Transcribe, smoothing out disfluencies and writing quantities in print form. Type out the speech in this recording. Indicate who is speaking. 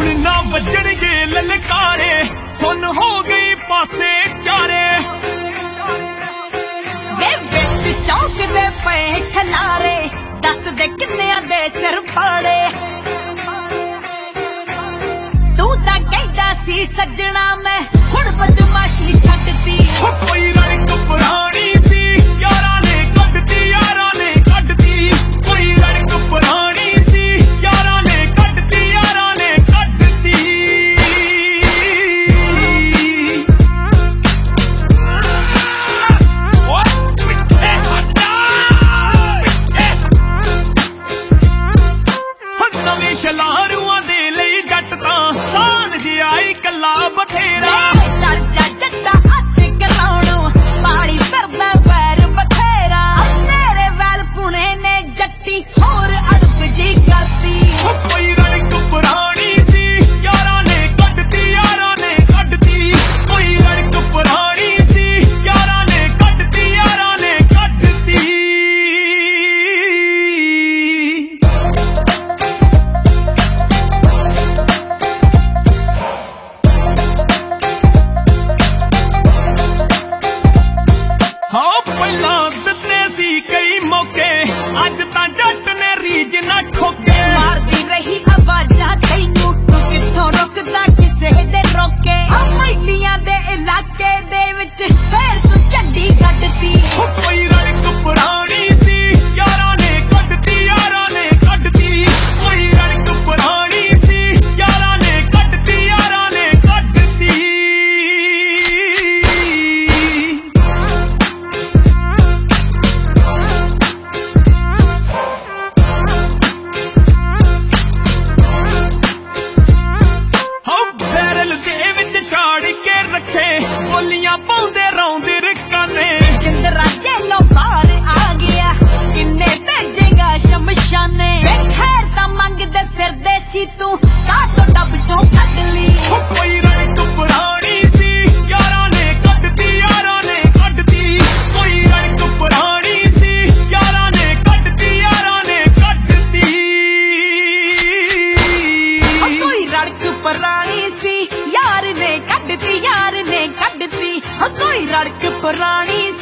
Speaker 1: ਹੁਣ ना बजणगे ललकारे, सुन हो गई पासे चारे।
Speaker 2: वे विच चौक दे पे खलारे, दस दे किन्ने दे सिर पाड़े। तू तां कहदा सी सजना मैं हुण बदमाशी छड्डती।
Speaker 1: कोई रड़क पुरानी सी यारां ने कड्डती, यारां ने कड्डती। कोई रड़क पुरानी सी यारां ने कड्डती, यारां ने कड्डती। नवीं छलारूआं दे लई जट तां सान जिहा ही कल्ला बथेरा। ਪਹਿਲਾਂ ਦਿੱਤੇ ਸੀ ਕਈ ਮੌਕੇ, ਅੱਜ ਤਾਂ ਜੱਟ ਨੇ ਰੀਝ ਨਾ ਠੋਕੇ।
Speaker 2: ਮਾਰਦੀ ਰਹੀ ਆਵਾਜ਼ਾਂ ਤੈਨੂੰ, ਤੂੰ ਕਿੱਥੋਂ ਰੁਕਦਾ ਕਿਸੇ ਦੇ ਰੋਕੇ। ਅਮਲੀਆਂ ਦੇ ਇਲਾਕੇ ਦੇ ਵਿੱਚ ਫੇਰ ਤੂੰ ਝੰਡੀ ਕੱਢਤੀ।
Speaker 1: ਕੋਈ ਰੜਕ ਪੁਰਾਣੀ ਸੀ ਯਾਰਾਂ ਨੇ ਕੱਢਤੀ, ਯਾਰਾਂ ਨੇ ਕੱਢਤੀ। ਕੋਈ ਰੜਕ ਪੁਰਾਣੀ ਸੀ ਯਾਰਾਂ ਨੇ ਕੱਢਤੀ, ਯਾਰਾਂ ਨੇ ਕੱਢਤੀ। ਬੋਲੀਆਂ ਪਾਉਂਦੇ ਰੌਂਦੇ ਰਕਾਨੇ।
Speaker 2: ਜਿੰਦਰਾ ਜੇਲੋਂ ਬਾਹਰ ਆ ਗਿਆ, ਕਿੰਨੇ ਭੇਜੇਗਾ ਸ਼ਮਸ਼ਾਨੇ। ਖੈਰ ਤਾਂ ਮੰਗਦੇ ਫਿਰਦੇ ਸੀ ਤੂੰ, ਕਾਹਤੋਂ ਡੱਬ ਚੋਂ ਕੱਢ ਲਈ।
Speaker 1: ਕੋਈ ਰੜਕ ਪੁਰਾਣੀ ਸੀ ਯਾਰਾਂ ਨੇ ਕੱਢਤੀ, ਯਾਰਾਂ ਨੇ ਕੱਢਤੀ। ਕੋਈ ਰੜਕ ਪੁਰਾਣੀ ਸੀ ਯਾਰਾਂ ਨੇ ਕੱਢਤੀ, ਯਾਰਾਂ ਨੇ ਕੱਢਤੀ।
Speaker 2: ਕੋਈ ਰੜਕ ਪੁਰਾਣੀ ਸੀ ਯਾਰ ਨੇ ਕੱਢਤੀ, ਯਾਰ ਨੇ ਕੱਢਤੀ। ਕੋਈ ਰੜਕ ਪੁਰਾਣੀ